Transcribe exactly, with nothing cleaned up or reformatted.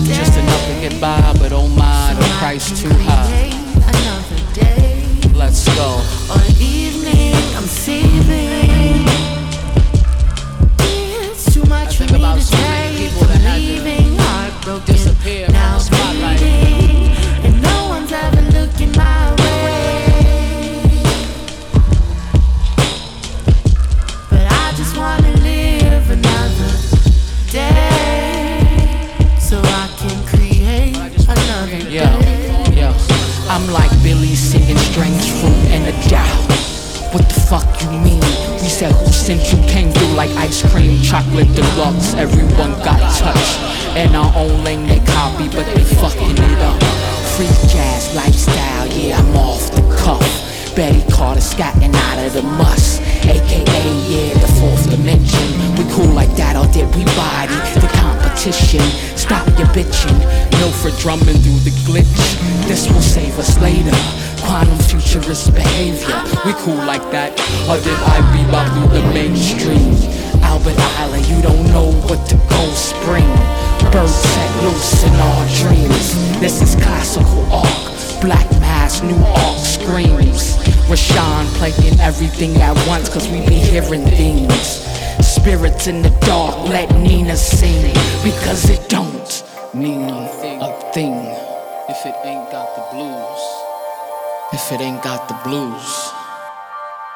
Just enough to get by, but oh my, the price too high. Another day. Let's go. Or evening, I'm saving. It's too much for me to so many take. people that had to Leaving heartbroken, disappear now from the spotlight. bleeding, and no one's ever looking my way. But I just wanna live another day, so I can create another Yeah, day. yeah. I'm like Billy singing strange fruit and a doubt. What the fuck you mean? We said who sent you came through like ice cream, chocolate deluxe. Everyone got touched. In our own lane they copy, but they fucking it up. Free jazz lifestyle, yeah, I'm off the cuff. Betty Carter scatting out of the muss, A K A, yeah, the fourth dimension. We cool like that, or did we body the competition? Stop your bitching, no for drumming through the glitch. This will save us later. Quantum futurist behavior, we cool like that, or did I bebop through the mainstream? Albert Island, you don't know what to go spring. Birds set loose in our dreams. This is classical arc, black mass, new arc screams. Rashawn playing everything at once, cause we be hearing things. Spirits in the dark, let Nina sing, because it don't mean a thing if it ain't got the blues. If it ain't got the blues.